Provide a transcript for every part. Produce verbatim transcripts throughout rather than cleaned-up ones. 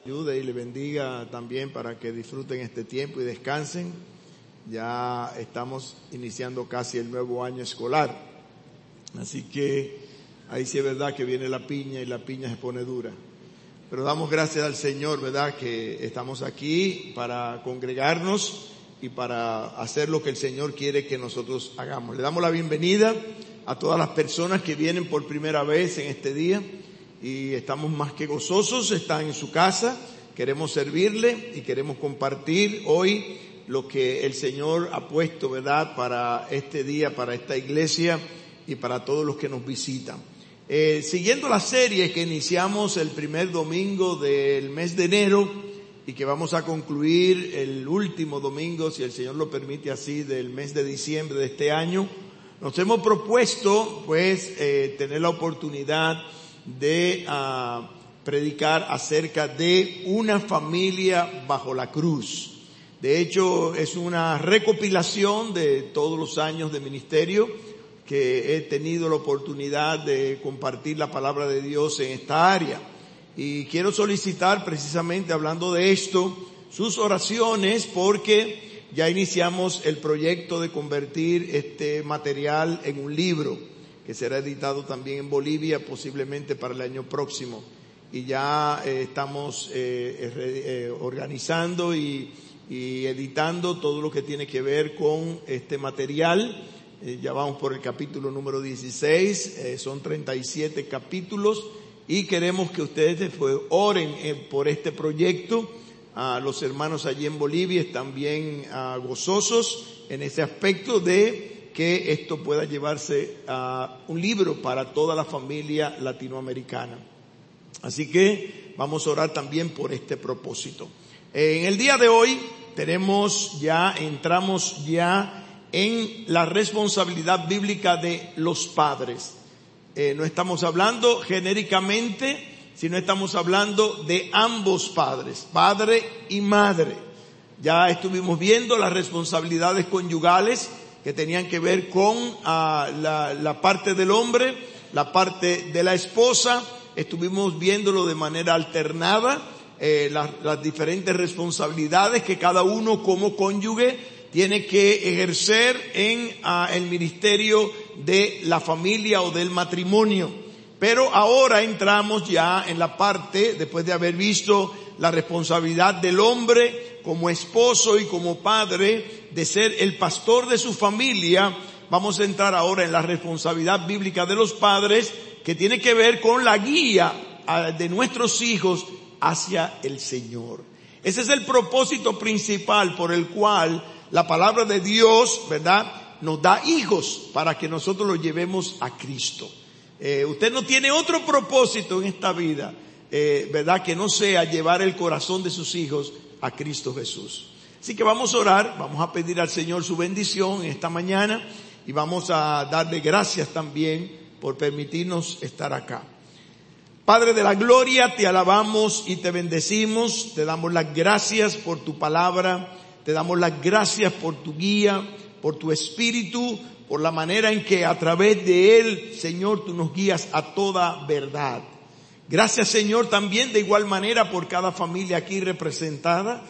Ayude y le bendiga también para que disfruten este tiempo y descansen. Ya estamos iniciando casi el nuevo año escolar. Así que ahí sí es verdad que viene la piña y la piña se pone dura. Pero damos gracias al Señor, ¿verdad? Que estamos aquí para congregarnos y para hacer lo que el Señor quiere que nosotros hagamos. Le damos la bienvenida a todas las personas que vienen por primera vez en este día. Y estamos más que gozosos, están en su casa, queremos servirle y queremos compartir hoy lo que el Señor ha puesto, ¿verdad?, para este día, para esta iglesia y para todos los que nos visitan. Eh, siguiendo la serie que iniciamos el primer domingo del mes de enero y que vamos a concluir el último domingo, si el Señor lo permite así, del mes de diciembre de este año, nos hemos propuesto pues eh, tener la oportunidad de uh, predicar acerca de una familia bajo la cruz. De hecho, es una recopilación de todos los años de ministerio que he tenido la oportunidad de compartir la palabra de Dios en esta área. Y quiero solicitar, precisamente hablando de esto, sus oraciones, porque ya iniciamos el proyecto de convertir este material en un libro que será editado también en Bolivia, posiblemente para el año próximo. Y ya eh, estamos eh, eh, organizando y, y editando todo lo que tiene que ver con este material. Eh, ya vamos por el capítulo número dieciséis, eh, son treinta y siete capítulos, y queremos que ustedes pues, oren eh, por este proyecto. A los hermanos allí en Bolivia están bien uh, gozosos en ese aspecto de que esto pueda llevarse a un libro para toda la familia latinoamericana. Así que vamos a orar también por este propósito. En el día de hoy tenemos ya, entramos ya en la responsabilidad bíblica de los padres. Eh, no estamos hablando genéricamente, sino estamos hablando de ambos padres, padre y madre. Ya estuvimos viendo las responsabilidades conyugales que tenían que ver con uh, la, la parte del hombre, la parte de la esposa. Estuvimos viéndolo de manera alternada, eh, las, las diferentes responsabilidades que cada uno como cónyuge tiene que ejercer en uh, el ministerio de la familia o del matrimonio. Pero ahora entramos ya en la parte, después de haber visto la responsabilidad del hombre como esposo y como padre, de ser el pastor de su familia, vamos a entrar ahora en la responsabilidad bíblica de los padres, que tiene que ver con la guía de nuestros hijos hacia el Señor. Ese es el propósito principal por el cual la palabra de Dios, ¿verdad?, nos da hijos para que nosotros los llevemos a Cristo. Eh, usted no tiene otro propósito en esta vida, eh, ¿verdad?, que no sea llevar el corazón de sus hijos a Cristo Jesús. Así que vamos a orar, vamos a pedir al Señor su bendición en esta mañana y vamos a darle gracias también por permitirnos estar acá. Padre de la gloria, te alabamos y te bendecimos, te damos las gracias por tu palabra, te damos las gracias por tu guía, por tu espíritu, por la manera en que a través de él, Señor, tú nos guías a toda verdad. Gracias, Señor, también de igual manera por cada familia aquí representada.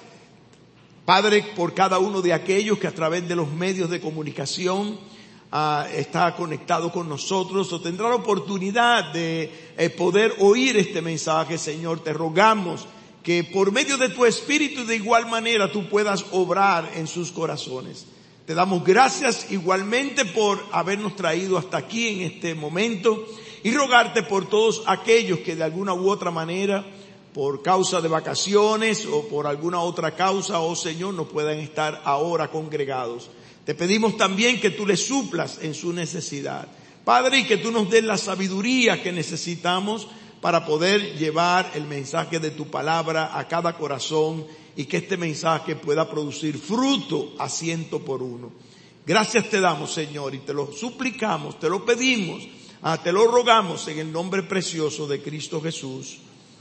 Padre, por cada uno de aquellos que a través de los medios de comunicación uh, está conectado con nosotros o tendrá la oportunidad de eh, poder oír este mensaje, Señor. Te rogamos que por medio de tu Espíritu de igual manera tú puedas obrar en sus corazones. Te damos gracias igualmente por habernos traído hasta aquí en este momento y rogarte por todos aquellos que de alguna u otra manera, por causa de vacaciones o por alguna otra causa, oh Señor, no puedan estar ahora congregados. Te pedimos también que tú les suplas en su necesidad. Padre, y que tú nos des la sabiduría que necesitamos para poder llevar el mensaje de tu palabra a cada corazón y que este mensaje pueda producir fruto a ciento por uno. Gracias te damos, Señor, y te lo suplicamos, te lo pedimos, ah, te lo rogamos en el nombre precioso de Cristo Jesús.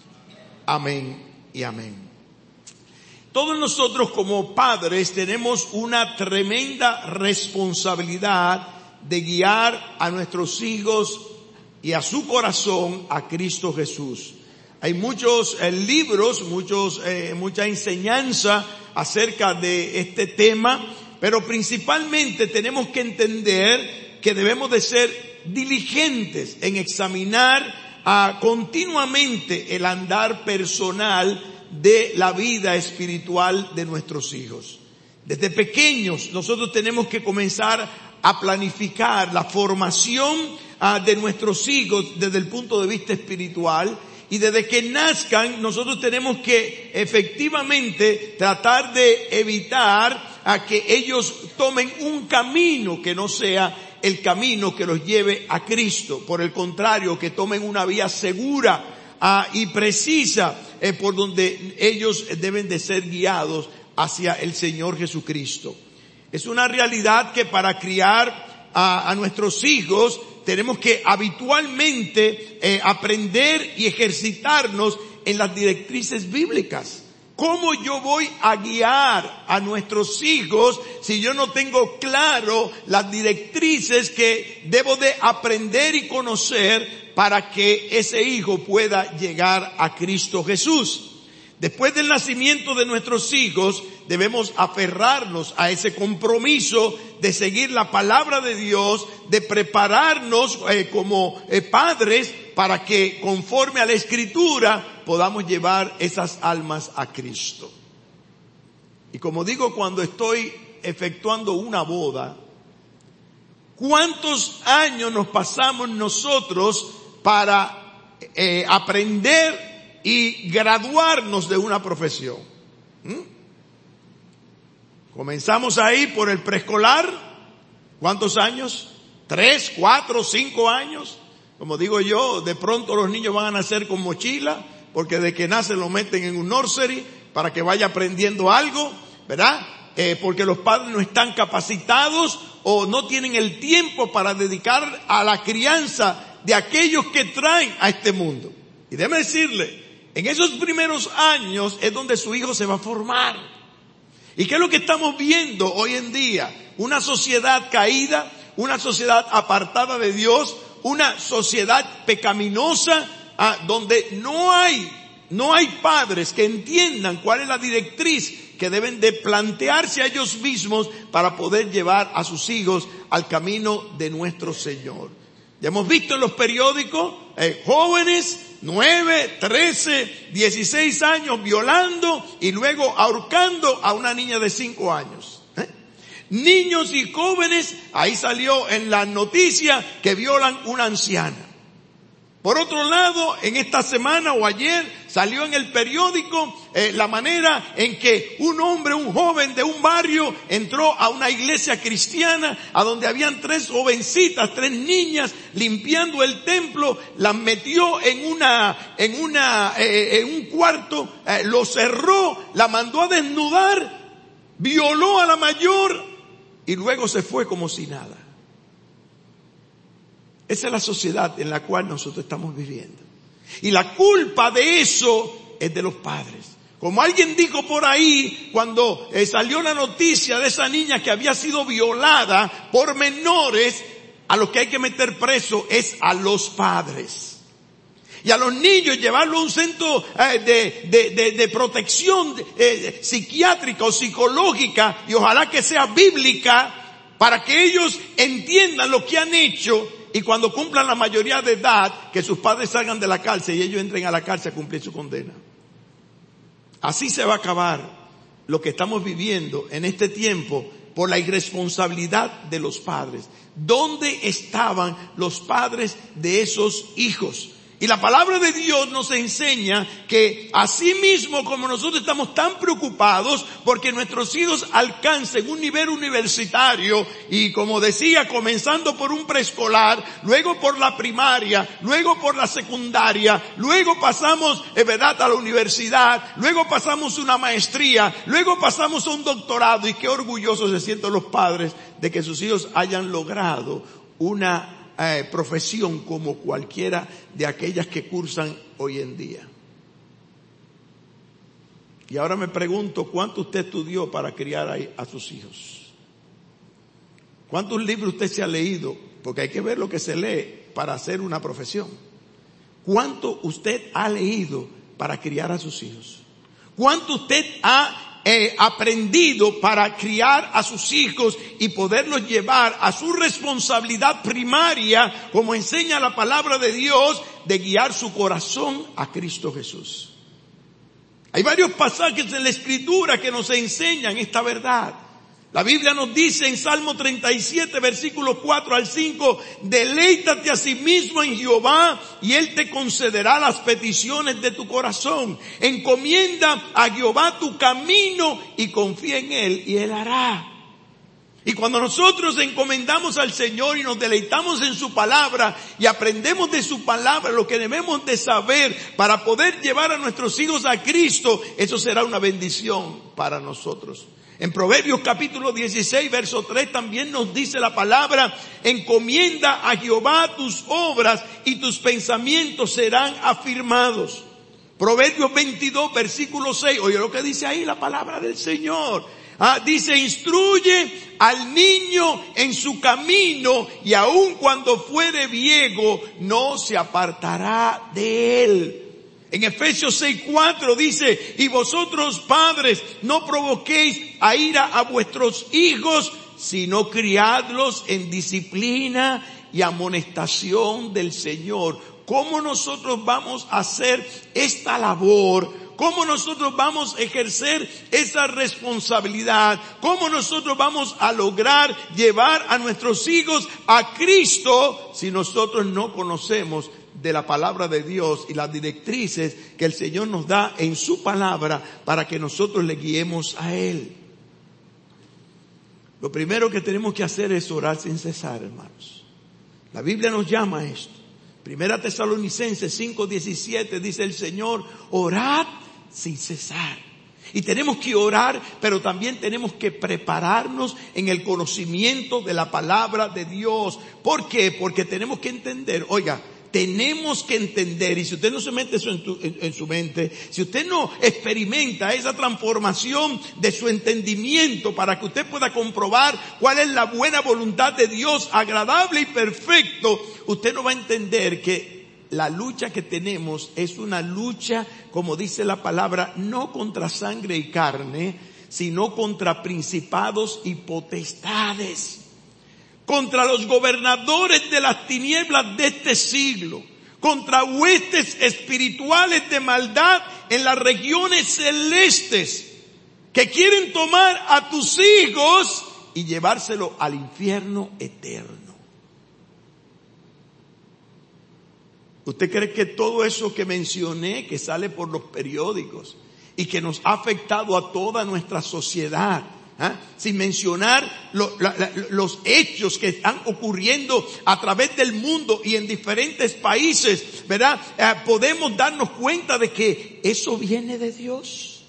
Amén y amén. Todos nosotros como padres tenemos una tremenda responsabilidad de guiar a nuestros hijos y a su corazón a Cristo Jesús. Hay muchos eh, libros, muchos, eh, mucha enseñanza acerca de este tema, pero principalmente tenemos que entender que debemos de ser diligentes en examinar ah, continuamente el andar personal de la vida espiritual de nuestros hijos. Desde pequeños nosotros tenemos que comenzar a planificar la formación ah, de nuestros hijos desde el punto de vista espiritual. Y desde que nazcan, nosotros tenemos que efectivamente tratar de evitar a que ellos tomen un camino que no sea el camino que los lleve a Cristo. Por el contrario, que tomen una vía segura uh, y precisa eh, por donde ellos deben de ser guiados hacia el Señor Jesucristo. Es una realidad que para criar a, a nuestros hijos tenemos que habitualmente eh, aprender y ejercitarnos en las directrices bíblicas. ¿Cómo yo voy a guiar a nuestros hijos si yo no tengo claro las directrices que debo de aprender y conocer para que ese hijo pueda llegar a Cristo Jesús? Después del nacimiento de nuestros hijos, debemos aferrarnos a ese compromiso de seguir la palabra de Dios, de prepararnos eh, como eh, padres para que conforme a la Escritura podamos llevar esas almas a Cristo. Y como digo, cuando estoy efectuando una boda, ¿cuántos años nos pasamos nosotros para eh, aprender y graduarnos de una profesión? ¿Mm? Comenzamos ahí por el preescolar. ¿Cuántos años? ¿Tres, cuatro, cinco años? Como digo yo, de pronto los niños van a nacer con mochila, porque de que nacen lo meten en un nursery para que vaya aprendiendo algo, ¿verdad? Eh, porque los padres no están capacitados o no tienen el tiempo para dedicar a la crianza de aquellos que traen a este mundo. Y déjeme decirle, en esos primeros años es donde su hijo se va a formar. ¿Y qué es lo que estamos viendo hoy en día? Una sociedad caída, una sociedad apartada de Dios, una sociedad pecaminosa, ah, donde no hay, no hay padres que entiendan cuál es la directriz que deben de plantearse a ellos mismos para poder llevar a sus hijos al camino de nuestro Señor. Ya hemos visto en los periódicos eh, jóvenes nueve, trece, dieciséis años violando y luego ahorcando a una niña de cinco años. ¿Eh? Niños y jóvenes, ahí salió en la noticia que violan una anciana. Por otro lado, en esta semana o ayer salió en el periódico eh, la manera en que un hombre, un joven de un barrio entró a una iglesia cristiana a donde habían tres jovencitas, tres niñas limpiando el templo, las metió en una, en una, eh, en un cuarto, eh, lo cerró, la mandó a desnudar, violó a la mayor y luego se fue como si nada. Esa es la sociedad en la cual nosotros estamos viviendo. Y la culpa de eso es de los padres. Como alguien dijo por ahí, cuando eh, salió la noticia de esa niña que había sido violada por menores, a los que hay que meter preso es a los padres. Y a los niños llevarlo a un centro eh, de, de, de, de protección eh, psiquiátrica o psicológica, y ojalá que sea bíblica, para que ellos entiendan lo que han hecho. Y cuando cumplan la mayoría de edad, que sus padres salgan de la cárcel y ellos entren a la cárcel a cumplir su condena. Así se va a acabar lo que estamos viviendo en este tiempo por la irresponsabilidad de los padres. ¿Dónde estaban los padres de esos hijos? Y la palabra de Dios nos enseña que así mismo como nosotros estamos tan preocupados porque nuestros hijos alcancen un nivel universitario, y como decía, comenzando por un preescolar, luego por la primaria, luego por la secundaria, luego pasamos, es verdad, a la universidad, luego pasamos una maestría, luego pasamos a un doctorado, y qué orgullosos se sienten los padres de que sus hijos hayan logrado una Eh, profesión como cualquiera de aquellas que cursan hoy en día. Y ahora me pregunto, ¿cuánto usted estudió para criar a, a sus hijos? ¿Cuántos libros usted se ha leído? Porque hay que ver lo que se lee para hacer una profesión. ¿Cuánto usted ha leído para criar a sus hijos? ¿Cuánto usted ha eh, aprendido para criar a sus hijos y poderlos llevar a su responsabilidad primaria, como enseña la palabra de Dios, de guiar su corazón a Cristo Jesús? Hay varios pasajes en la Escritura que nos enseñan esta verdad. La Biblia nos dice en Salmo treinta y siete, versículos cuatro al cinco, deleítate a sí mismo en Jehová y Él te concederá las peticiones de tu corazón. Encomienda a Jehová tu camino y confía en Él y Él hará. Y cuando nosotros encomendamos al Señor y nos deleitamos en su palabra y aprendemos de su palabra lo que debemos de saber para poder llevar a nuestros hijos a Cristo, eso será una bendición para nosotros. En Proverbios capítulo dieciséis, verso tres también nos dice la palabra, encomienda a Jehová tus obras y tus pensamientos serán afirmados. Proverbios veintidós, versículo seis, oye lo que dice ahí la palabra del Señor. Ah, dice, instruye al niño en su camino y aun cuando fuere viejo no se apartará de él. En Efesios seis cuatro dice, y vosotros padres no provoquéis a ira a vuestros hijos, sino criadlos en disciplina y amonestación del Señor. ¿Cómo nosotros vamos a hacer esta labor? ¿Cómo nosotros vamos a ejercer esa responsabilidad? ¿Cómo nosotros vamos a lograr llevar a nuestros hijos a Cristo si nosotros no conocemos de la palabra de Dios y las directrices que el Señor nos da en su palabra para que nosotros le guiemos a Él? Lo primero que tenemos que hacer es orar sin cesar, hermanos. La Biblia nos llama a esto. Primera Tesalonicenses cinco diecisiete dice el Señor, orad sin cesar. Y tenemos que orar, pero también tenemos que prepararnos en el conocimiento de la palabra de Dios. ¿Por qué? Porque tenemos que entender, oiga, tenemos que entender, y si usted no se mete eso en, tu, en, en su mente, si usted no experimenta esa transformación de su entendimiento para que usted pueda comprobar cuál es la buena voluntad de Dios, agradable y perfecto, usted no va a entender que la lucha que tenemos es una lucha, como dice la palabra, no contra sangre y carne, sino contra principados y potestades, contra los gobernadores de las tinieblas de este siglo, contra huestes espirituales de maldad en las regiones celestes, que quieren tomar a tus hijos y llevárselo al infierno eterno. ¿Usted cree que todo eso que mencioné, que sale por los periódicos y que nos ha afectado a toda nuestra sociedad, ¿ah? sin mencionar lo, la, la, los hechos que están ocurriendo a través del mundo y en diferentes países, ¿verdad? Eh, podemos darnos cuenta de que eso viene de Dios.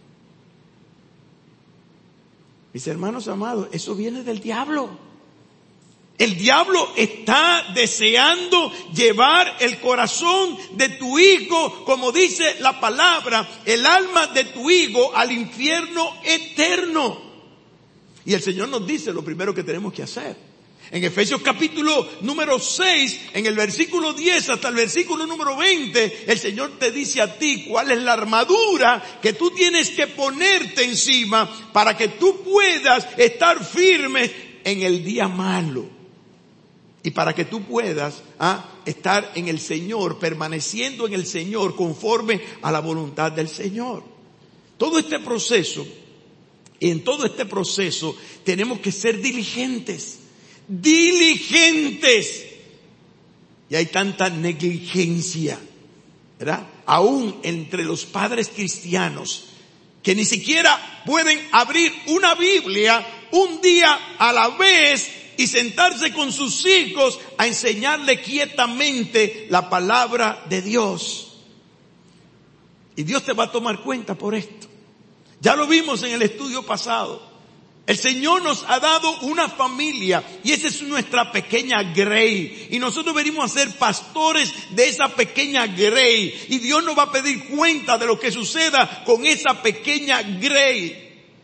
Mis hermanos amados, eso viene del diablo. El diablo está deseando llevar el corazón de tu hijo, como dice la palabra, el alma de tu hijo al infierno eterno. Y el Señor nos dice lo primero que tenemos que hacer. En Efesios capítulo número seis, en el versículo diez hasta el versículo número veinte, el Señor te dice a ti cuál es la armadura que tú tienes que ponerte encima para que tú puedas estar firme en el día malo. Y para que tú puedas ¿ah? estar en el Señor, permaneciendo en el Señor conforme a la voluntad del Señor. Todo este proceso, y en todo este proceso tenemos que ser diligentes, diligentes. Y hay tanta negligencia, ¿verdad? Aún entre los padres cristianos, que ni siquiera pueden abrir una Biblia un día a la vez y sentarse con sus hijos a enseñarle quietamente la palabra de Dios. Y Dios te va a tomar cuenta por esto. Ya lo vimos en el estudio pasado. El Señor nos ha dado una familia y esa es nuestra pequeña grey. Y nosotros venimos a ser pastores de esa pequeña grey. Y Dios nos va a pedir cuenta de lo que suceda con esa pequeña grey.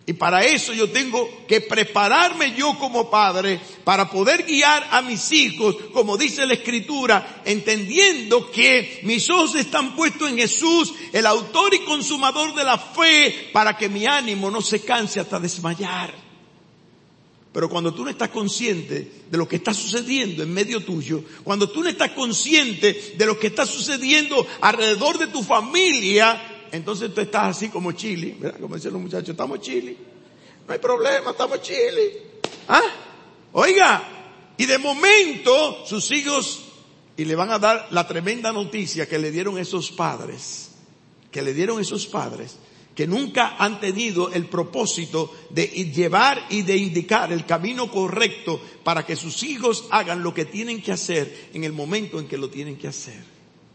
Y para eso yo tengo que prepararme yo como padre para poder guiar a mis hijos, como dice la Escritura, entendiendo que mis ojos están puestos en Jesús, el autor y consumador de la fe, para que mi ánimo no se canse hasta desmayar. Pero cuando tú no estás consciente de lo que está sucediendo en medio tuyo, cuando tú no estás consciente de lo que está sucediendo alrededor de tu familia, entonces tú estás así como chili, ¿verdad? Como dicen los muchachos, estamos chili. No hay problema, estamos chili. ¿Ah? Oiga, y de momento sus hijos, y le van a dar la tremenda noticia que le dieron esos padres, que le dieron esos padres, que nunca han tenido el propósito de llevar y de indicar el camino correcto para que sus hijos hagan lo que tienen que hacer en el momento en que lo tienen que hacer.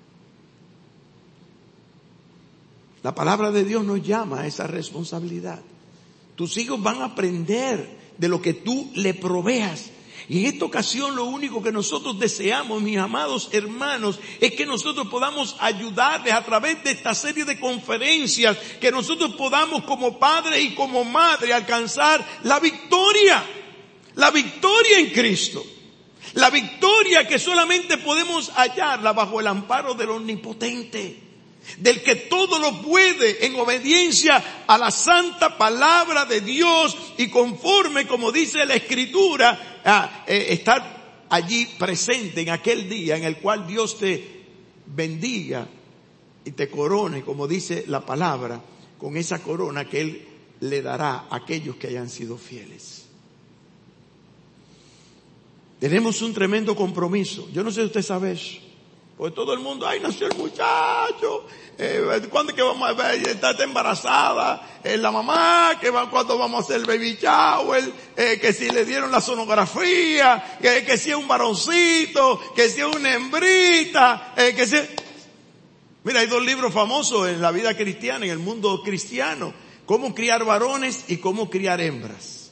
La palabra de Dios nos llama a esa responsabilidad. Tus hijos van a aprender de lo que tú le proveas. Y en esta ocasión lo único que nosotros deseamos, mis amados hermanos, es que nosotros podamos ayudarles a través de esta serie de conferencias, que nosotros podamos como padres y como madre alcanzar la victoria. La victoria en Cristo. La victoria que solamente podemos hallarla bajo el amparo del Omnipotente, del que todo lo puede, en obediencia a la santa palabra de Dios y conforme, como dice la Escritura, a eh, estar allí presente en aquel día en el cual Dios te bendiga y te corone, como dice la palabra, con esa corona que Él le dará a aquellos que hayan sido fieles. Tenemos un tremendo compromiso. Yo no sé si usted sabe eso. Porque todo el mundo, ay, nació el muchacho, eh, ¿cuándo es que vamos a ver? Está embarazada, eh, la mamá, que va, ¿cuándo vamos a hacer el baby shower? Eh, que si le dieron la sonografía, que, que si es un varoncito, que si es una hembrita, eh, que si... Mira, hay dos libros famosos en la vida cristiana, en el mundo cristiano, cómo criar varones y cómo criar hembras.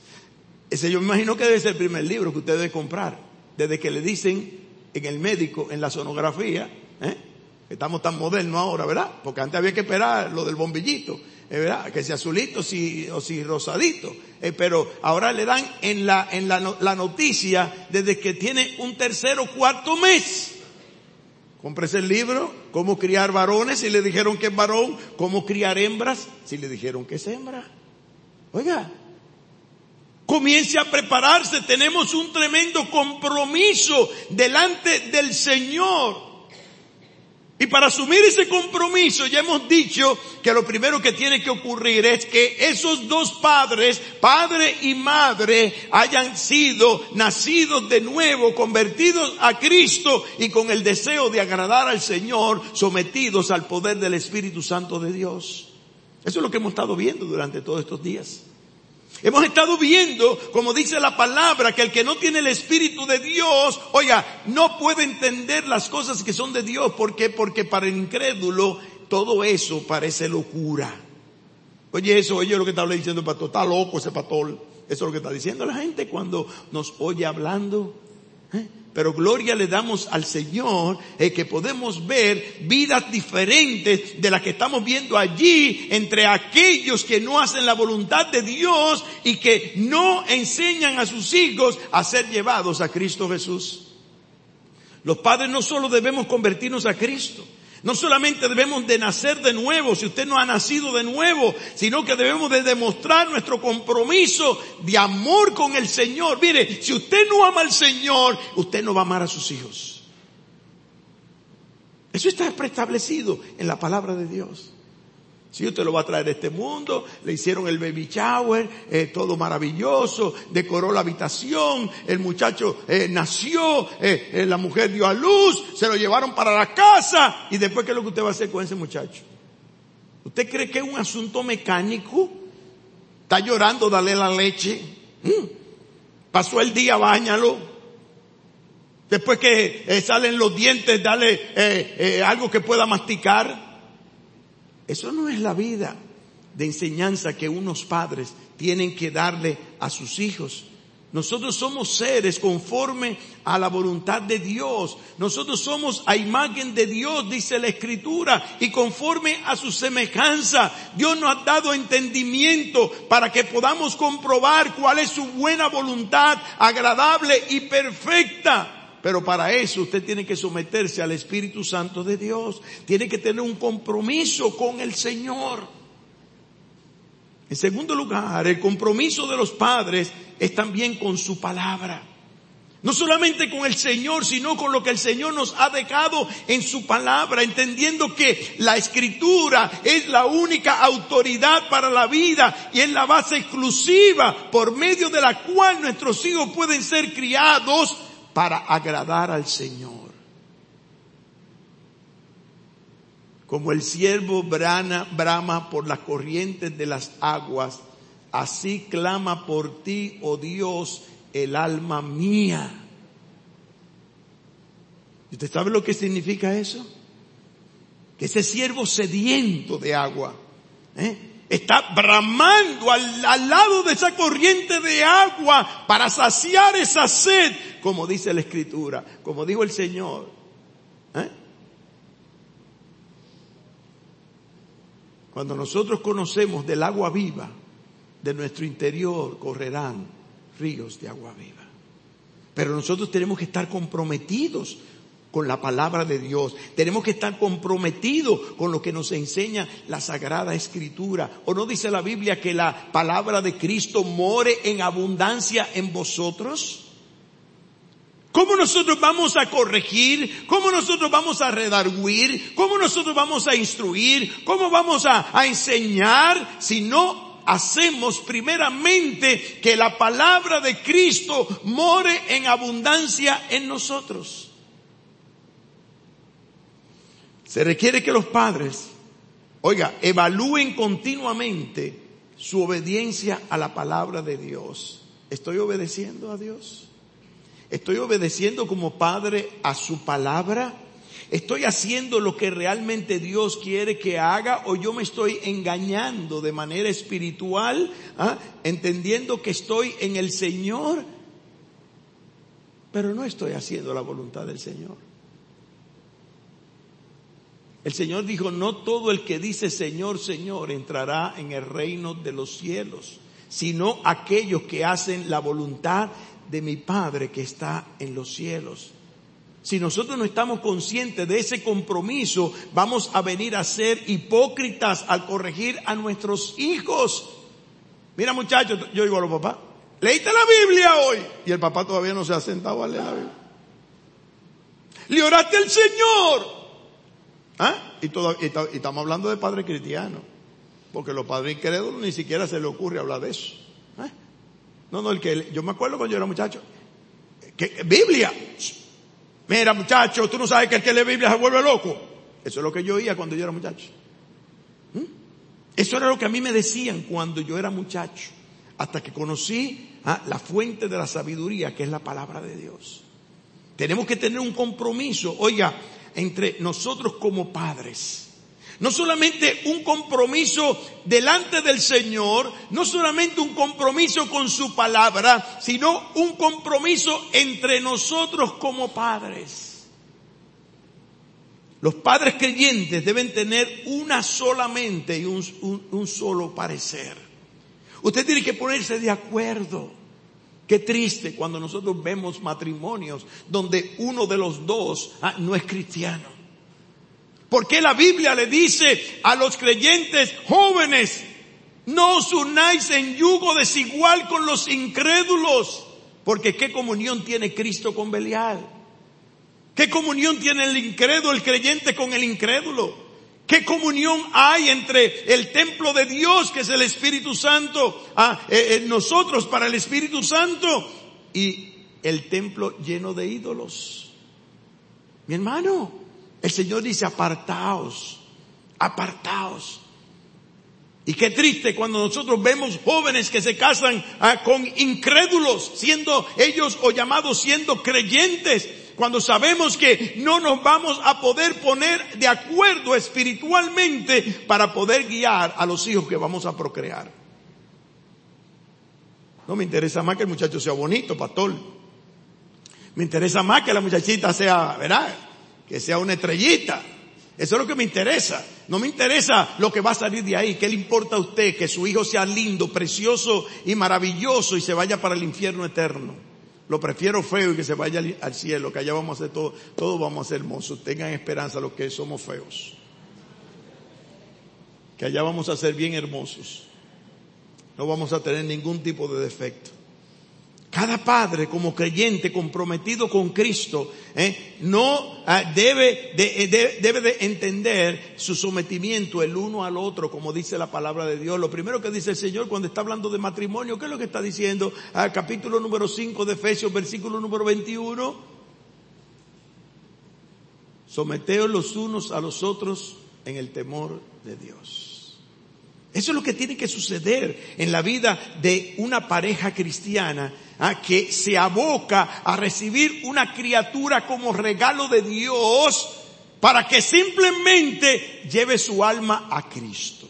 Ese yo me imagino que debe ser el primer libro que usted debe comprar, desde que le dicen en el médico, en la sonografía, ¿eh? Estamos tan modernos ahora, ¿verdad? Porque antes había que esperar lo del bombillito, ¿eh? ¿Verdad? Que si azulito si, o si rosadito, eh, pero ahora le dan en la, en la, la noticia desde que tiene un tercer o cuarto mes. Cómprese el libro, cómo criar varones, si le dijeron que es varón, cómo criar hembras, si le dijeron que es hembra. Oiga, comience a prepararse, tenemos un tremendo compromiso delante del Señor. Y para asumir ese compromiso ya hemos dicho que lo primero que tiene que ocurrir es que esos dos padres, padre y madre, hayan sido nacidos de nuevo, convertidos a Cristo y con el deseo de agradar al Señor, sometidos al poder del Espíritu Santo de Dios. Eso es lo que hemos estado viendo durante todos estos días. Hemos estado viendo, como dice la palabra, que el que no tiene el Espíritu de Dios, oiga, no puede entender las cosas que son de Dios. ¿Por qué? Porque para el incrédulo todo eso parece locura. Oye eso, oye lo que está diciendo el pastor, está loco ese pastor. Eso es lo que está diciendo la gente cuando nos oye hablando. ¿Eh? Pero gloria le damos al Señor, eh, que podemos ver vidas diferentes de las que estamos viendo allí entre aquellos que no hacen la voluntad de Dios y que no enseñan a sus hijos a ser llevados a Cristo Jesús. Los padres no solo debemos convertirnos a Cristo, no solamente debemos de nacer de nuevo, si usted no ha nacido de nuevo, sino que debemos de demostrar nuestro compromiso de amor con el Señor. Mire, si usted no ama al Señor, usted no va a amar a sus hijos. Eso está preestablecido en la palabra de Dios. Si usted lo va a traer a este mundo, le hicieron el baby shower, eh, todo maravilloso, decoró la habitación, el muchacho eh, nació, eh, eh, la mujer dio a luz, se lo llevaron para la casa, y después ¿qué es lo que usted va a hacer con ese muchacho? ¿Usted cree que es un asunto mecánico? Está llorando, dale la leche. ¿Mm? Pasó el día, báñalo. Después que eh, salen los dientes, dale eh, eh, algo que pueda masticar. Eso no es la vida de enseñanza que unos padres tienen que darle a sus hijos. Nosotros somos seres conforme a la voluntad de Dios. Nosotros somos a imagen de Dios, dice la Escritura, y conforme a su semejanza. Dios nos ha dado entendimiento para que podamos comprobar cuál es su buena voluntad, agradable y perfecta. Pero para eso usted tiene que someterse al Espíritu Santo de Dios. Tiene que tener un compromiso con el Señor. En segundo lugar, el compromiso de los padres es también con su palabra. No solamente con el Señor, sino con lo que el Señor nos ha dejado en su palabra, entendiendo que la Escritura es la única autoridad para la vida y es la base exclusiva por medio de la cual nuestros hijos pueden ser criados para agradar al Señor. Como el ciervo brana, brama por las corrientes de las aguas, así clama por ti, oh Dios, el alma mía. ¿Y usted sabe lo que significa eso? Que ese ciervo sediento de agua, ¿eh? está bramando al, al lado de esa corriente de agua para saciar esa sed, como dice la Escritura, como dijo el Señor. ¿Eh? Cuando nosotros conocemos del agua viva, de nuestro interior correrán ríos de agua viva. Pero nosotros tenemos que estar comprometidos con la palabra de Dios. Tenemos que estar comprometidos con lo que nos enseña la Sagrada Escritura. ¿O no dice la Biblia que la palabra de Cristo more en abundancia en vosotros? ¿Cómo nosotros vamos a corregir? ¿Cómo nosotros vamos a redarguir? ¿Cómo nosotros vamos a instruir? ¿Cómo vamos a, a enseñar si no hacemos primeramente que la palabra de Cristo more en abundancia en nosotros? Se requiere que los padres, oiga, evalúen continuamente su obediencia a la palabra de Dios. ¿Estoy obedeciendo a Dios? ¿Estoy obedeciendo como padre a su palabra? ¿Estoy haciendo lo que realmente Dios quiere que haga o yo me estoy engañando de manera espiritual, ¿ah? entendiendo que estoy en el Señor, pero no estoy haciendo la voluntad del Señor? El Señor dijo, no todo el que dice Señor, Señor entrará en el reino de los cielos, sino aquellos que hacen la voluntad de mi Padre que está en los cielos. Si nosotros no estamos conscientes de ese compromiso, vamos a venir a ser hipócritas al corregir a nuestros hijos. Mira, muchachos, yo digo a los papás, ¿leíste la Biblia hoy? Y el papá todavía no se ha sentado a leer la Biblia. ¿Le oraste al Señor? ¿Ah? Y, todo, y, y estamos hablando de padres cristianos, porque los padres incrédulos ni siquiera se les ocurre hablar de eso. ¿Eh? No, no, el que, yo me acuerdo cuando yo era muchacho, que, Biblia, mira muchacho, tú no sabes que el que lee Biblia se vuelve loco. Eso es lo que yo oía cuando yo era muchacho. ¿Mm? Eso era lo que a mí me decían cuando yo era muchacho, hasta que conocí ¿ah? la fuente de la sabiduría, que es la palabra de Dios. Tenemos que tener un compromiso, oiga, entre nosotros como padres. No solamente un compromiso delante del Señor, no solamente un compromiso con su palabra, sino un compromiso entre nosotros como padres. Los padres creyentes deben tener una sola mente y un, un, un solo parecer. Usted tiene que ponerse de acuerdo. Qué triste cuando nosotros vemos matrimonios donde uno de los dos ah, no es cristiano. Porque la Biblia le dice a los creyentes jóvenes, no os unáis en yugo desigual con los incrédulos. Porque ¿qué comunión tiene Cristo con Belial? ¿Qué comunión tiene el incrédulo, el creyente con el incrédulo? ¿Qué comunión hay entre el templo de Dios, que es el Espíritu Santo, ah, eh, nosotros para el Espíritu Santo, y el templo lleno de ídolos? Mi hermano, el Señor dice, apartaos, apartaos. Y qué triste cuando nosotros vemos jóvenes que se casan ah, con incrédulos, siendo ellos o llamados siendo creyentes, cuando sabemos que no nos vamos a poder poner de acuerdo espiritualmente para poder guiar a los hijos que vamos a procrear. No me interesa más que el muchacho sea bonito, pastor. Me interesa más que la muchachita sea, ¿verdad? Que sea una estrellita. Eso es lo que me interesa. No me interesa lo que va a salir de ahí. ¿Qué le importa a usted que su hijo sea lindo, precioso y maravilloso y se vaya para el infierno eterno? Lo prefiero feo y que se vaya al cielo, que allá vamos a ser todo, todos vamos a ser hermosos. Tengan esperanza los que somos feos. Que allá vamos a ser bien hermosos. No vamos a tener ningún tipo de defecto. Cada padre como creyente comprometido con Cristo eh, no eh, debe, de, de, debe de entender su sometimiento el uno al otro, como dice la palabra de Dios. Lo primero que dice el Señor cuando está hablando de matrimonio, ¿qué es lo que está diciendo? Al capítulo número cinco de Efesios, versículo número veintiuno. Someteos los unos a los otros en el temor de Dios. Eso es lo que tiene que suceder en la vida de una pareja cristiana, ¿ah? Que se aboca a recibir una criatura como regalo de Dios para que simplemente lleve su alma a Cristo.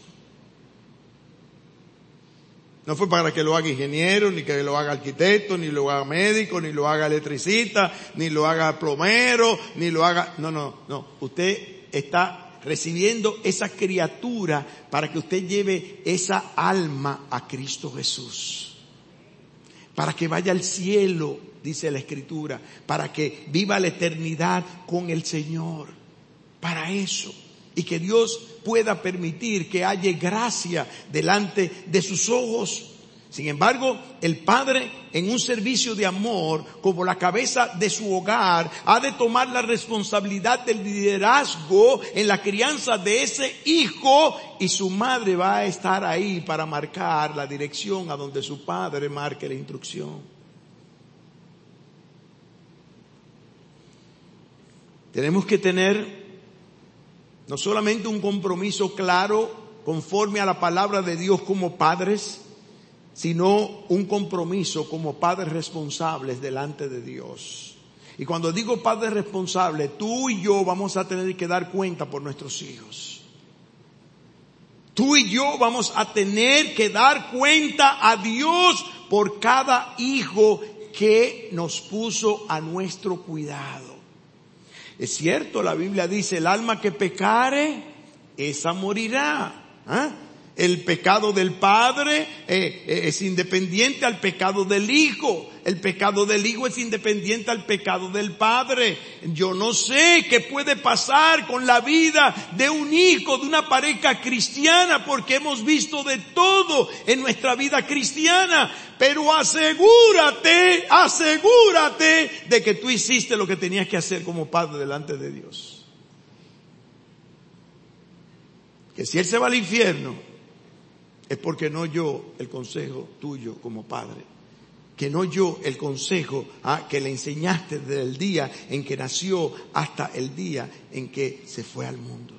No fue para que lo haga ingeniero, ni que lo haga arquitecto, ni lo haga médico, ni lo haga electricista, ni lo haga plomero, ni lo haga... No, no, no. Usted está recibiendo esa criatura para que usted lleve esa alma a Cristo Jesús. Para que vaya al cielo, dice la Escritura. Para que viva la eternidad con el Señor. Para eso. Y que Dios pueda permitir que haya gracia delante de sus ojos. Sin embargo, el padre, en un servicio de amor, como la cabeza de su hogar, ha de tomar la responsabilidad del liderazgo en la crianza de ese hijo, y su madre va a estar ahí para marcar la dirección a donde su padre marque la instrucción. Tenemos que tener no solamente un compromiso claro conforme a la palabra de Dios como padres, sino un compromiso como padres responsables delante de Dios. Y cuando digo padres responsables, tú y yo vamos a tener que dar cuenta por nuestros hijos. Tú y yo vamos a tener que dar cuenta a Dios por cada hijo que nos puso a nuestro cuidado. Es cierto, la Biblia dice, el alma que pecare, esa morirá. ¿Ah? El pecado del padre eh, eh, es independiente al pecado del hijo. El pecado del hijo es independiente al pecado del padre. Yo no sé qué puede pasar con la vida de un hijo, de una pareja cristiana, porque hemos visto de todo en nuestra vida cristiana. Pero asegúrate, asegúrate de que tú hiciste lo que tenías que hacer como padre delante de Dios. Que si él se va al infierno, es porque no oyó el consejo tuyo como padre. Que no oyó el consejo ah, que le enseñaste desde el día en que nació hasta el día en que se fue al mundo.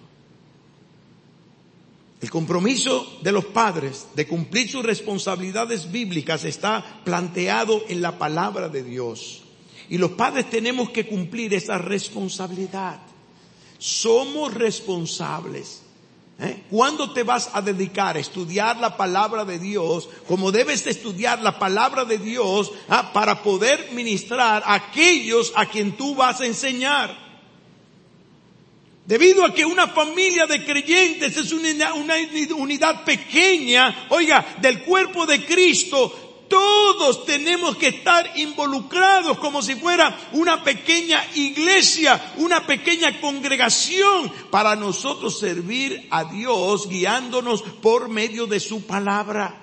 El compromiso de los padres de cumplir sus responsabilidades bíblicas está planteado en la palabra de Dios. Y los padres tenemos que cumplir esa responsabilidad. Somos responsables. ¿Eh? ¿Cuándo te vas a dedicar a estudiar la palabra de Dios como debes de estudiar la palabra de Dios ¿ah? para poder ministrar a aquellos a quien tú vas a enseñar? Debido a que una familia de creyentes es una, una unidad pequeña, oiga, del cuerpo de Cristo, todos tenemos que estar involucrados como si fuera una pequeña iglesia, una pequeña congregación para nosotros servir a Dios guiándonos por medio de su palabra.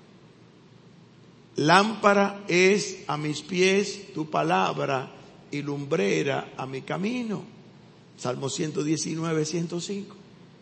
Lámpara es a mis pies tu palabra y lumbrera a mi camino. Salmo ciento diecinueve, ciento cinco.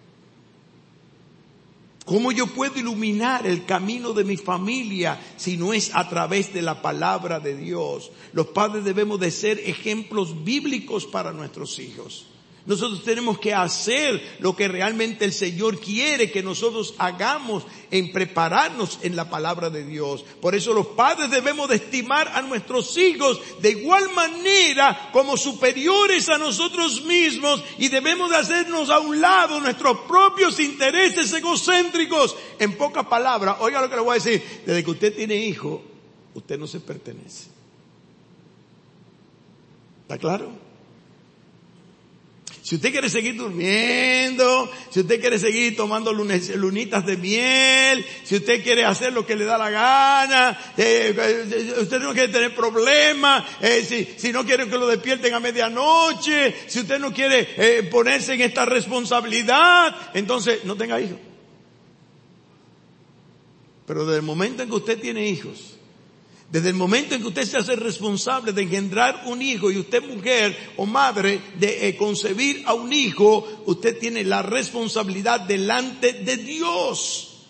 ¿Cómo yo puedo iluminar el camino de mi familia si no es a través de la palabra de Dios? Los padres debemos de ser ejemplos bíblicos para nuestros hijos. Nosotros tenemos que hacer lo que realmente el Señor quiere que nosotros hagamos en prepararnos en la palabra de Dios. Por eso los padres debemos de estimar a nuestros hijos de igual manera como superiores a nosotros mismos, y debemos de hacernos a un lado nuestros propios intereses egocéntricos. En pocas palabras, oiga lo que le voy a decir, desde que usted tiene hijos, usted no se pertenece. ¿Está claro? Si usted quiere seguir durmiendo, si usted quiere seguir tomando lunes, lunitas de miel, si usted quiere hacer lo que le da la gana, eh, usted no quiere tener problemas, eh, si, si no quiere que lo despierten a medianoche, si usted no quiere eh, ponerse en esta responsabilidad, entonces no tenga hijos. Pero desde el momento en que usted tiene hijos, desde el momento en que usted se hace responsable de engendrar un hijo y usted mujer o madre de eh, concebir a un hijo, usted tiene la responsabilidad delante de Dios.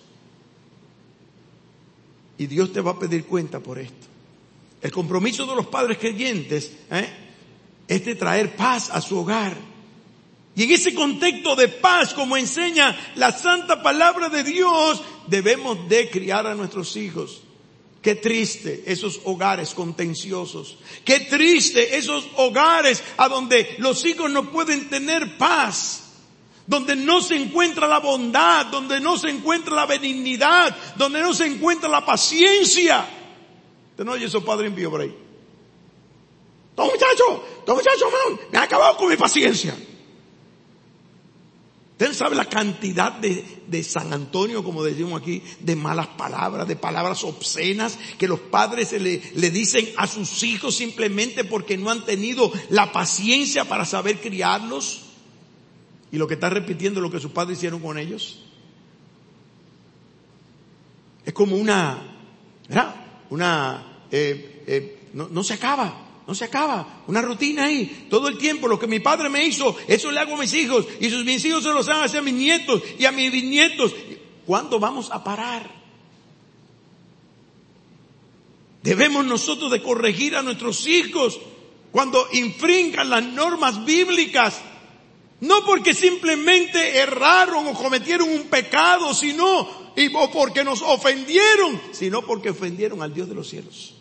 Y Dios te va a pedir cuenta por esto. El compromiso de los padres creyentes ¿eh? es de traer paz a su hogar. Y en ese contexto de paz, como enseña la santa palabra de Dios, debemos de criar a nuestros hijos. Qué triste esos hogares contenciosos. Qué triste esos hogares a donde los hijos no pueden tener paz. Donde no se encuentra la bondad, donde no se encuentra la benignidad, donde no se encuentra la paciencia. ¿Usted no oye esos padres impíos por ahí? Dos muchachos, dos muchachos, man, me ha acabado con mi paciencia. Usted sabe la cantidad de, de San Antonio, como decimos aquí, de malas palabras, de palabras obscenas que los padres se le, le dicen a sus hijos simplemente porque no han tenido la paciencia para saber criarlos. Y lo que está repitiendo es lo que sus padres hicieron con ellos. Es como una, ¿verdad? Una, eh, eh, no, no se acaba. No se acaba, una rutina ahí, todo el tiempo, lo que mi padre me hizo, eso le hago a mis hijos, y sus mis hijos se los hagan hacia mis nietos y a mis bisnietos. ¿Cuándo vamos a parar? Debemos nosotros de corregir a nuestros hijos cuando infringan las normas bíblicas, no porque simplemente erraron o cometieron un pecado, sino, y, o porque nos ofendieron, sino porque ofendieron al Dios de los cielos.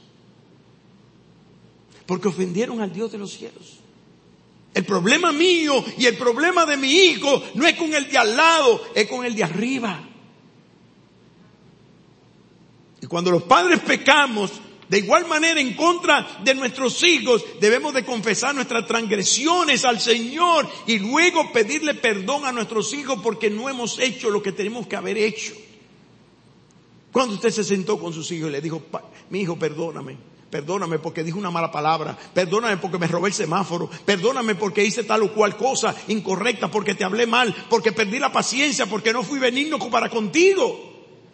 Porque ofendieron al Dios de los cielos. El problema mío y el problema de mi hijo no es con el de al lado, es con el de arriba. Y cuando los padres pecamos, de igual manera en contra de nuestros hijos, debemos de confesar nuestras transgresiones al Señor y luego pedirle perdón a nuestros hijos porque no hemos hecho lo que tenemos que haber hecho. Cuando usted se sentó con sus hijos y le dijo, mi hijo, perdóname. Perdóname porque dije una mala palabra. Perdóname porque me robé el semáforo. Perdóname porque hice tal o cual cosa incorrecta, porque te hablé mal, porque perdí la paciencia, porque no fui benigno para contigo.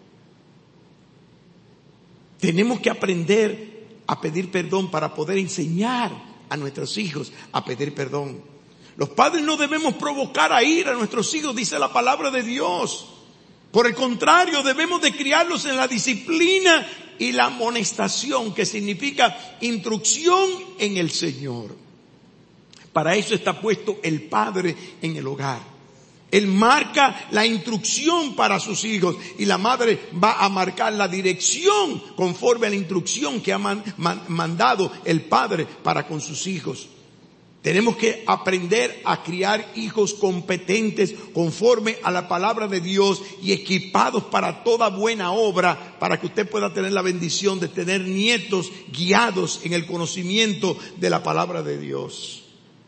Tenemos que aprender a pedir perdón para poder enseñar a nuestros hijos a pedir perdón. Los padres no debemos provocar a ira a nuestros hijos, dice la palabra de Dios. Por el contrario, debemos de criarlos en la disciplina y la amonestación, que significa instrucción en el Señor. Para eso está puesto el padre en el hogar. Él marca la instrucción para sus hijos y la madre va a marcar la dirección conforme a la instrucción que ha man, man, mandado el padre para con sus hijos. Tenemos que aprender a criar hijos competentes conforme a la palabra de Dios y equipados para toda buena obra, para que usted pueda tener la bendición de tener nietos guiados en el conocimiento de la palabra de Dios.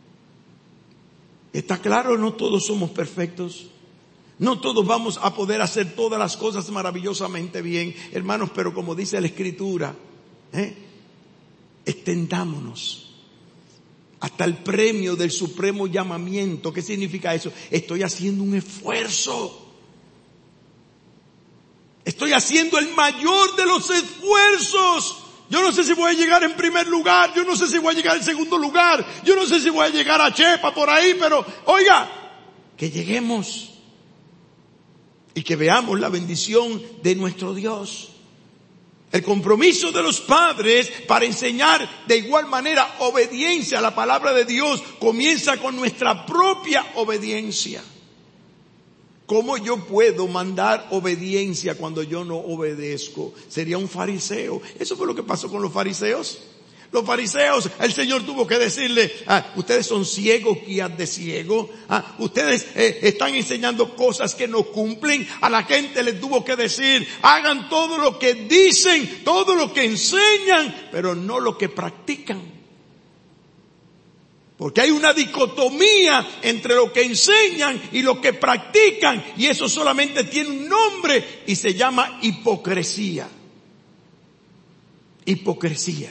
¿Está claro? No todos somos perfectos. No todos vamos a poder hacer todas las cosas maravillosamente bien, hermanos, pero como dice la Escritura, ¿eh? extendámonos hasta el premio del supremo llamamiento. ¿Qué significa eso? Estoy haciendo un esfuerzo. Estoy haciendo el mayor de los esfuerzos. Yo no sé si voy a llegar en primer lugar, yo no sé si voy a llegar en segundo lugar, yo no sé si voy a llegar a Chepa por ahí, pero oiga, que lleguemos y que veamos la bendición de nuestro Dios. El compromiso de los padres para enseñar de igual manera obediencia a la palabra de Dios comienza con nuestra propia obediencia. ¿Cómo yo puedo mandar obediencia cuando yo no obedezco? Sería un fariseo. Eso fue lo que pasó con los fariseos. Los fariseos, el Señor tuvo que decirle, ah, ustedes son ciegos, guías de ciegos, ah, ustedes eh, están enseñando cosas que no cumplen. A la gente le tuvo que decir, hagan todo lo que dicen, todo lo que enseñan, pero no lo que practican. Porque hay una dicotomía entre lo que enseñan y lo que practican, y eso solamente tiene un nombre y se llama hipocresía. Hipocresía.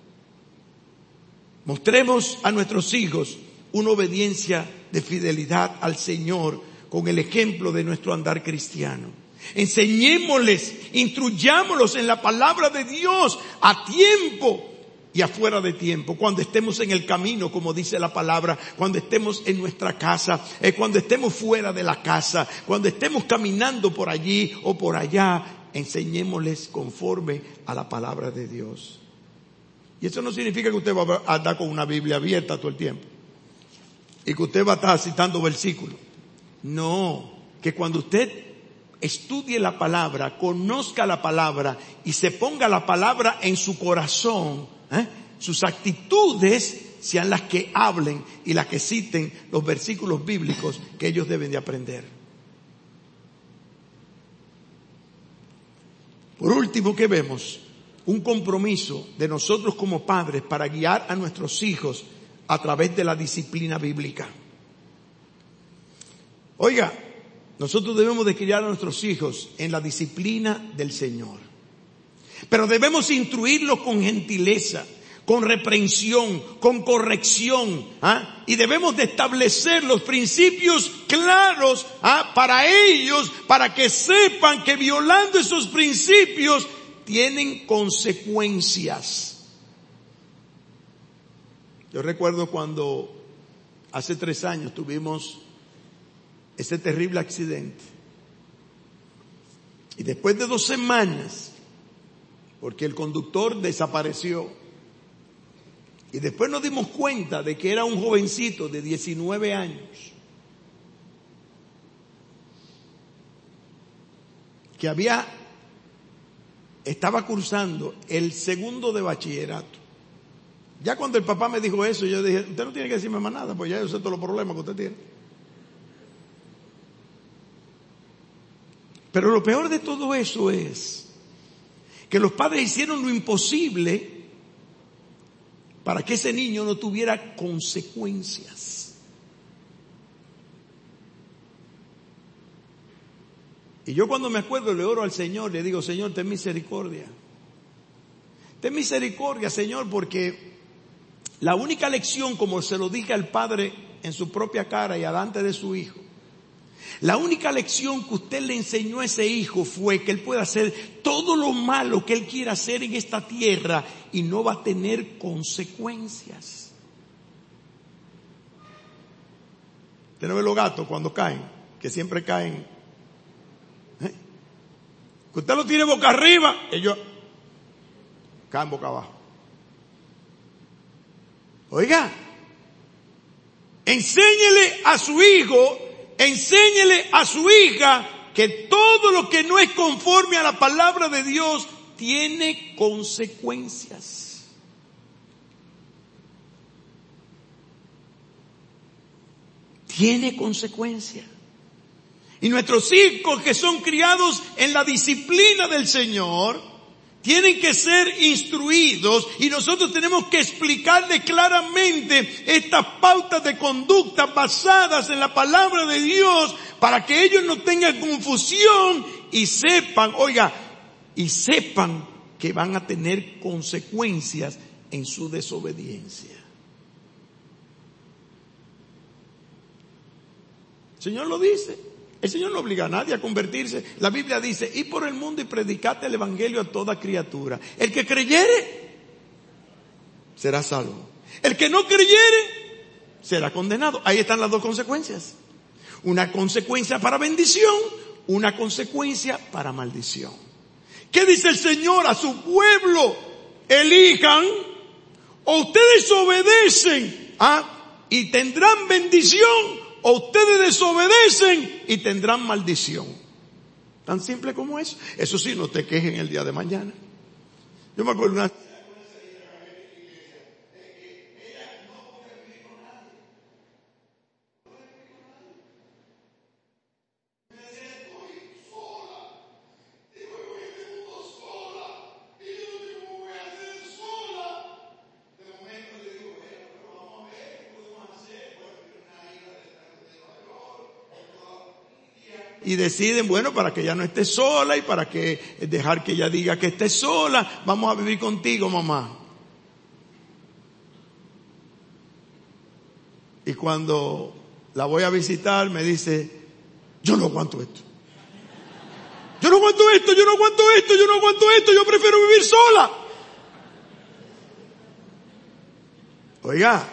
Mostremos a nuestros hijos una obediencia de fidelidad al Señor con el ejemplo de nuestro andar cristiano. Enseñémosles, instruyámoslos en la palabra de Dios a tiempo y afuera de tiempo, cuando estemos en el camino, como dice la palabra, cuando estemos en nuestra casa, eh, cuando estemos fuera de la casa, cuando estemos caminando por allí o por allá, enseñémosles conforme a la palabra de Dios. Y eso no significa que usted va a andar con una Biblia abierta todo el tiempo y que usted va a estar citando versículos. No, que cuando usted estudie la palabra, conozca la palabra y se ponga la palabra en su corazón, ¿eh? sus actitudes sean las que hablen y las que citen los versículos bíblicos que ellos deben de aprender. Por último, ¿qué vemos? Un compromiso de nosotros como padres para guiar a nuestros hijos a través de la disciplina bíblica. Oiga, nosotros debemos de criar a nuestros hijos en la disciplina del Señor. Pero debemos instruirlos con gentileza, con reprensión, con corrección, ¿ah? Y debemos de establecer los principios claros, ¿ah? para ellos, para que sepan que violando esos principios tienen consecuencias. Yo recuerdo cuando hace tres años tuvimos ese terrible accidente. Y después de dos semanas, porque el conductor desapareció, y después nos dimos cuenta de que era un jovencito de diecinueve años, que había, estaba cursando el segundo de bachillerato. Ya cuando el papá me dijo eso, yo dije, usted no tiene que decirme más nada, pues ya yo sé todos los problemas que usted tiene. Pero lo peor de todo eso es que los padres hicieron lo imposible para que ese niño no tuviera consecuencias. Y yo cuando me acuerdo le oro al Señor, le digo, Señor, ten misericordia. Ten misericordia, Señor, porque la única lección, como se lo dije al padre en su propia cara y delante de su hijo, la única lección que usted le enseñó a ese hijo fue que él puede hacer todo lo malo que él quiera hacer en esta tierra y no va a tener consecuencias. Usted no ve los gatos cuando caen, que siempre caen. ¿Eh? Que usted lo tiene boca arriba, ellos caen boca abajo. Oiga, enséñele a su hijo, enséñele a su hija que todo lo que no es conforme a la palabra de Dios tiene consecuencias. Tiene consecuencias. Y nuestros hijos que son criados en la disciplina del Señor tienen que ser instruidos y nosotros tenemos que explicarles claramente estas pautas de conducta basadas en la palabra de Dios para que ellos no tengan confusión y sepan, oiga, y sepan que van a tener consecuencias en su desobediencia. El Señor lo dice. El Señor no obliga a nadie a convertirse. La Biblia dice, id por el mundo y predicad el evangelio a toda criatura. El que creyere, será salvo. El que no creyere, será condenado. Ahí están las dos consecuencias. Una consecuencia para bendición, una consecuencia para maldición. ¿Qué dice el Señor a su pueblo? Elijan, o ustedes obedecen, ¿ah? y tendrán bendición, o ustedes desobedecen y tendrán maldición. Tan simple como eso. Eso sí, no te quejen el día de mañana. Yo me acuerdo una y deciden, bueno, para que ella no esté sola y para que dejar que ella diga que esté sola, vamos a vivir contigo, mamá. Y cuando la voy a visitar me dice, yo no aguanto esto. Yo no aguanto esto, yo no aguanto esto, yo no aguanto esto, yo prefiero vivir sola. Oiga,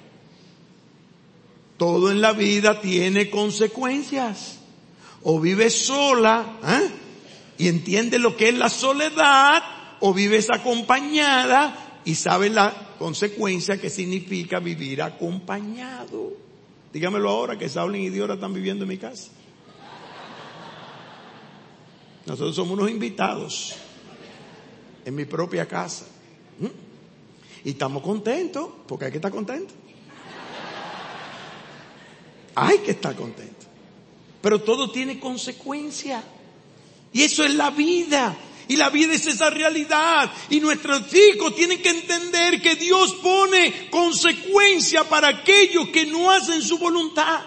todo en la vida tiene consecuencias. O vives sola, ¿eh? y entiendes lo que es la soledad, o vives acompañada y sabes la consecuencia que significa vivir acompañado. Dígamelo ahora que Saúl y Diora están viviendo en mi casa. Nosotros somos unos invitados en mi propia casa. ¿Mm? Y estamos contentos, porque hay que estar contentos. Hay que estar contentos. Pero todo tiene consecuencia. Y eso es la vida. Y la vida es esa realidad. Y nuestros hijos tienen que entender que Dios pone consecuencia para aquellos que no hacen su voluntad.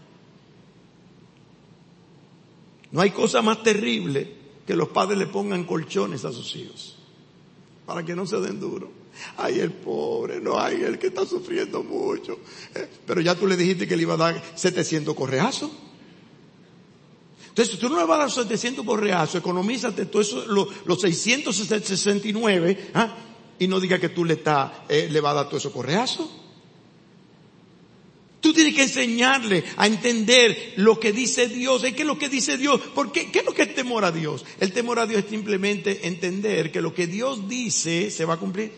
No hay cosa más terrible que los padres le pongan colchones a sus hijos para que no se den duro. Ay, el pobre, no, hay el que está sufriendo mucho. Eh, pero ya tú le dijiste que le iba a dar setecientos correazos. Entonces, si tú no le vas a dar setecientos correazos, economízate todos esos, los, los seiscientos sesenta y nueve, ¿ah? y no diga que tú le, está, eh, le vas a dar todos esos correazos. Tú tienes que enseñarle a entender lo que dice Dios. ¿Qué es lo que dice Dios? ¿Por qué? ¿Qué es lo que es temor a Dios? El temor a Dios es simplemente entender que lo que Dios dice se va a cumplir.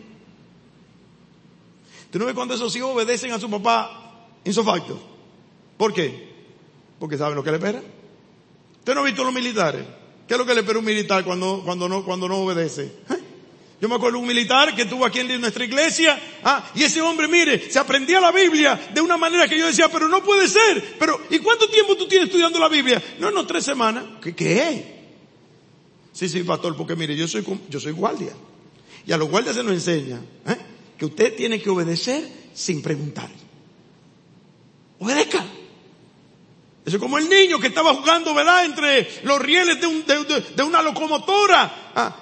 ¿Tú no ves cuando esos hijos obedecen a su papá insofacto? ¿Por qué? Porque saben lo que le espera. ¿Usted no ha visto los militares? ¿Qué es lo que le espera un militar cuando, cuando no, cuando no obedece? ¿Eh? Yo me acuerdo de un militar que estuvo aquí en nuestra iglesia, ah, y ese hombre, mire, se aprendía la Biblia de una manera que yo decía, pero no puede ser. Pero, ¿y cuánto tiempo tú tienes estudiando la Biblia? No, no, tres semanas. ¿Qué, qué? Sí, sí, pastor, porque mire, yo soy, yo soy guardia. Y a los guardias se nos enseña, ¿eh? que usted tiene que obedecer sin preguntar. Obedezca. Eso es como el niño que estaba jugando, ¿verdad?, entre los rieles de, un, de, de, de una locomotora. Ah.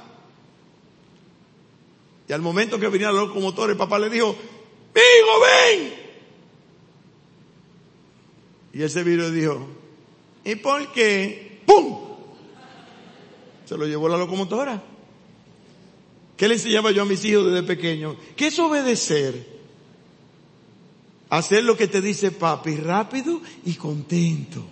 Y al momento que venía la locomotora, el papá le dijo, ¡hijo, ven! Y ese virus dijo, ¿y por qué? ¡Pum! Se lo llevó la locomotora. ¿Qué le enseñaba yo a mis hijos desde pequeños? ¿Qué es obedecer? Hacer lo que te dice papi, rápido y contento.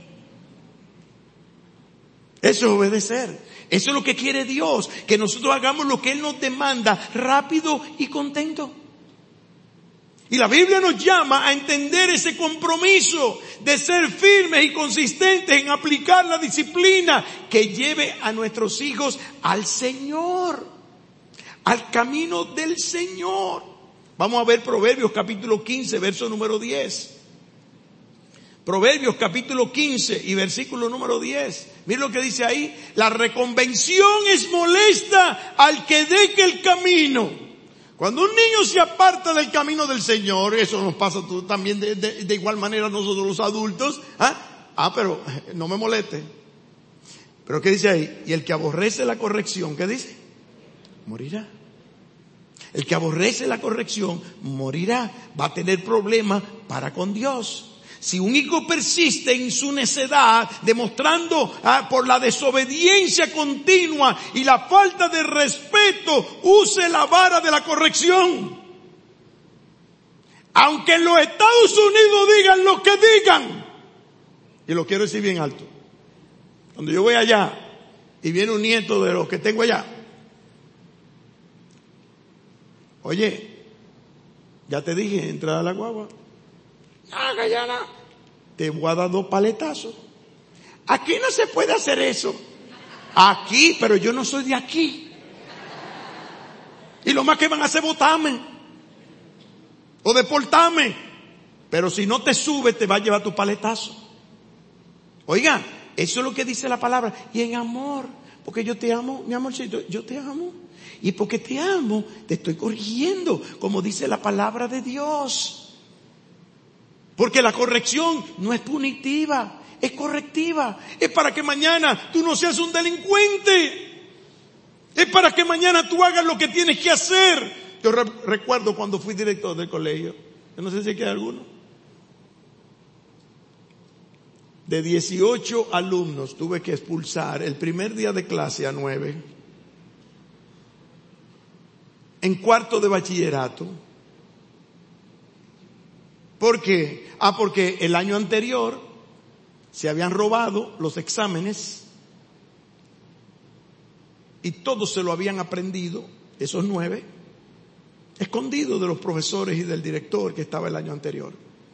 Eso es obedecer. Eso es lo que quiere Dios, que nosotros hagamos lo que Él nos demanda, rápido y contento. Y la Biblia nos llama a entender ese compromiso de ser firmes y consistentes en aplicar la disciplina que lleve a nuestros hijos al Señor, al camino del Señor. Vamos a ver Proverbios capítulo quince, verso número diez. Proverbios capítulo quince y versículo número diez. Mira lo que dice ahí. La reconvención es molesta al que deje el camino. Cuando un niño se aparta del camino del Señor, eso nos pasa también de, de, de igual manera a nosotros los adultos. ¿Ah? ah, pero no me moleste. Pero ¿qué dice ahí? Y el que aborrece la corrección, ¿qué dice? Morirá. El que aborrece la corrección morirá. Va a tener problemas para con Dios. Si un hijo persiste en su necedad, demostrando ah, por la desobediencia continua y la falta de respeto, use la vara de la corrección. Aunque en los Estados Unidos digan lo que digan, y lo quiero decir bien alto, cuando yo voy allá y viene un nieto de los que tengo allá, oye, ya te dije, entra a la guagua. Haga ya la. Te voy a dar dos paletazos. Aquí no se puede hacer eso. Aquí, pero yo no soy de aquí. Y lo más que van a hacer es botarme. O deportarme. Pero si no te subes, te va a llevar tu paletazo. Oigan, eso es lo que dice la palabra. Y en amor. Porque yo te amo, mi amorcito, yo te amo. Y porque te amo, te estoy corrigiendo. Como dice la palabra de Dios. Porque la corrección no es punitiva, es correctiva. Es para que mañana tú no seas un delincuente. Es para que mañana tú hagas lo que tienes que hacer. Yo re- recuerdo cuando fui director del colegio. Yo no sé si aquí hay alguno. De dieciocho alumnos tuve que expulsar el primer día de clase a nueve. En cuarto de bachillerato. ¿Por qué? Ah, porque el año anterior se habían robado los exámenes y todos se lo habían aprendido, esos nueve, escondidos de los profesores y del director que estaba el año anterior.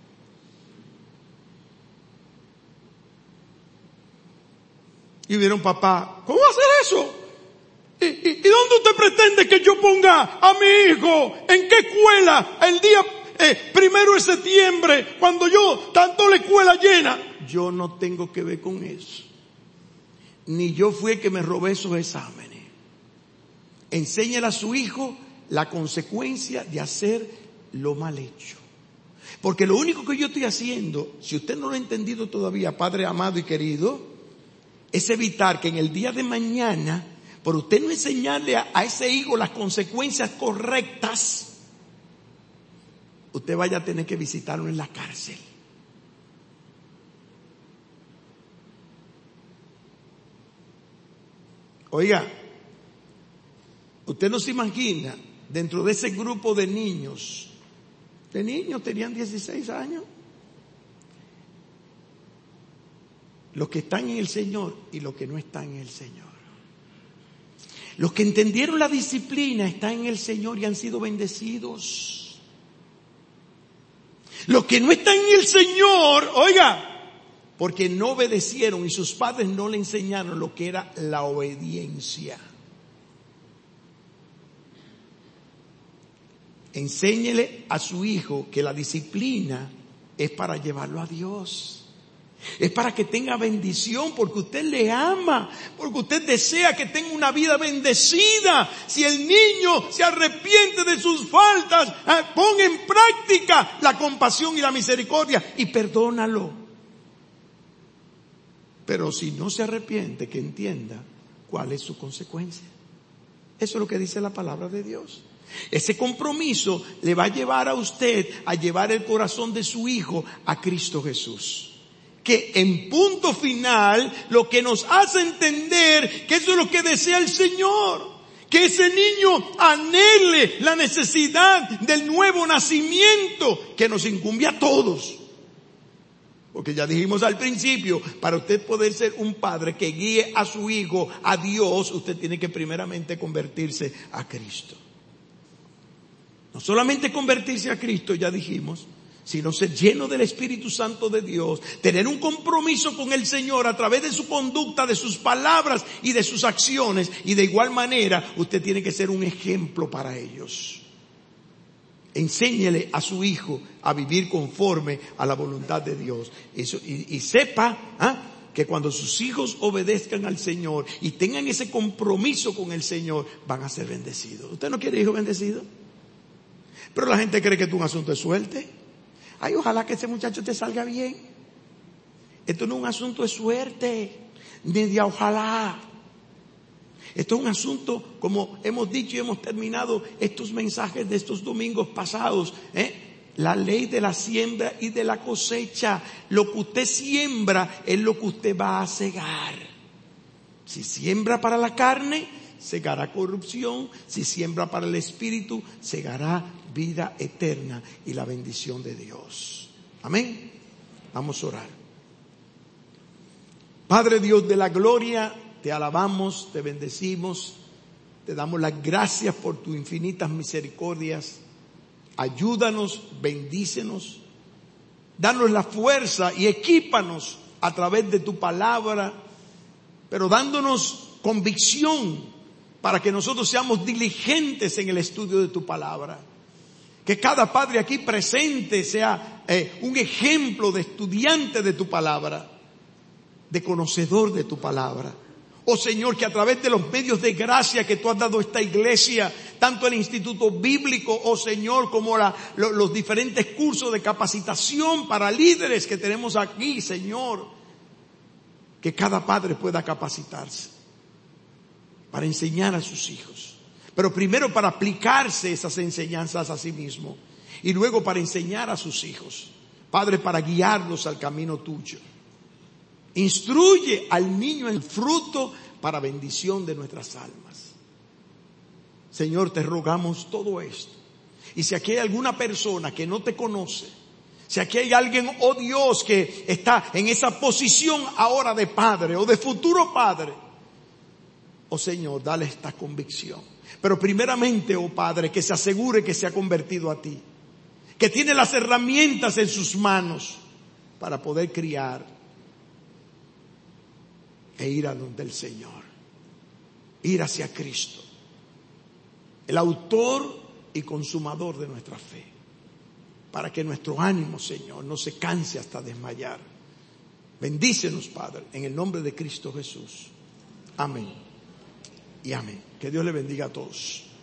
Y vieron, papá, ¿cómo va a hacer eso? ¿Y, y, y dónde usted pretende que yo ponga a mi hijo? ¿En qué escuela? El día eh, primero de septiembre, cuando yo tanto la escuela llena. Yo no tengo que ver con eso. Ni yo fui el que me robé esos exámenes. Enséñale a su hijo la consecuencia de hacer lo mal hecho. Porque lo único que yo estoy haciendo, si usted no lo ha entendido todavía, Padre amado y querido, es evitar que en el día de mañana, por usted no enseñarle a, a ese hijo las consecuencias correctas, usted vaya a tener que visitarlo en la cárcel. Oiga, usted no se imagina, dentro de ese grupo de niños, de niños tenían dieciséis años, los que están en el Señor y los que no están en el Señor. Los que entendieron la disciplina están en el Señor y han sido bendecidos. Los que no están en el Señor, oiga, porque no obedecieron y sus padres no le enseñaron lo que era la obediencia. Enséñele a su hijo que la disciplina es para llevarlo a Dios. Es para que tenga bendición, porque usted le ama, porque usted desea que tenga una vida bendecida. Si el niño se arrepiente de sus faltas, ponga en práctica la compasión y la misericordia y perdónalo. Pero si no se arrepiente, que entienda cuál es su consecuencia. Eso es lo que dice la palabra de Dios. Ese compromiso le va a llevar a usted a llevar el corazón de su hijo a Cristo Jesús. Que en punto final lo que nos hace entender que eso es lo que desea el Señor. Que ese niño anhele la necesidad del nuevo nacimiento que nos incumbe a todos. Porque ya dijimos al principio, para usted poder ser un padre que guíe a su hijo a Dios, usted tiene que primeramente convertirse a Cristo. No solamente convertirse a Cristo, ya dijimos, sino ser lleno del Espíritu Santo de Dios, tener un compromiso con el Señor a través de su conducta, de sus palabras y de sus acciones, y de igual manera usted tiene que ser un ejemplo para ellos. Enséñele a su hijo a vivir conforme a la voluntad de Dios. Eso, y, y sepa ¿ah? que cuando sus hijos obedezcan al Señor y tengan ese compromiso con el Señor, van a ser bendecidos. ¿Usted no quiere hijos bendecidos? Pero la gente cree que esto es un asunto de suerte. Ay, ojalá que ese muchacho te salga bien. Esto no es un asunto de suerte, ni de ojalá. Esto es un asunto, como hemos dicho y hemos terminado estos mensajes de estos domingos pasados, ¿eh? La ley de la siembra y de la cosecha. Lo que usted siembra es lo que usted va a segar. Si siembra para la carne, segará corrupción. Si siembra para el espíritu, segará vida eterna y la bendición de Dios. Amén. Vamos a orar. Padre Dios de la gloria, te alabamos, te bendecimos, te damos las gracias por tus infinitas misericordias. Ayúdanos, bendícenos, danos la fuerza y equípanos a través de tu palabra, pero dándonos convicción para que nosotros seamos diligentes en el estudio de tu palabra. Que cada padre aquí presente sea eh, un ejemplo de estudiante de tu palabra, de conocedor de tu palabra. Oh Señor, que a través de los medios de gracia que tú has dado a esta iglesia, tanto el Instituto Bíblico, oh Señor, como la, lo, los diferentes cursos de capacitación para líderes que tenemos aquí, Señor, que cada padre pueda capacitarse para enseñar a sus hijos. Pero primero para aplicarse esas enseñanzas a sí mismo y luego para enseñar a sus hijos. Padre, para guiarlos al camino tuyo. Instruye al niño en el fruto para bendición de nuestras almas. Señor, te rogamos todo esto. Y si aquí hay alguna persona que no te conoce, si aquí hay alguien, oh Dios, que está en esa posición ahora de padre o de futuro padre, oh Señor, dale esta convicción. Pero primeramente, oh Padre, que se asegure que se ha convertido a ti, que tiene las herramientas en sus manos para poder criar e ir a donde el Señor, ir hacia Cristo, el autor y consumador de nuestra fe, para que nuestro ánimo, Señor, no se canse hasta desmayar. Bendícenos, Padre, en el nombre de Cristo Jesús. Amén y amén. Que Dios le bendiga a todos.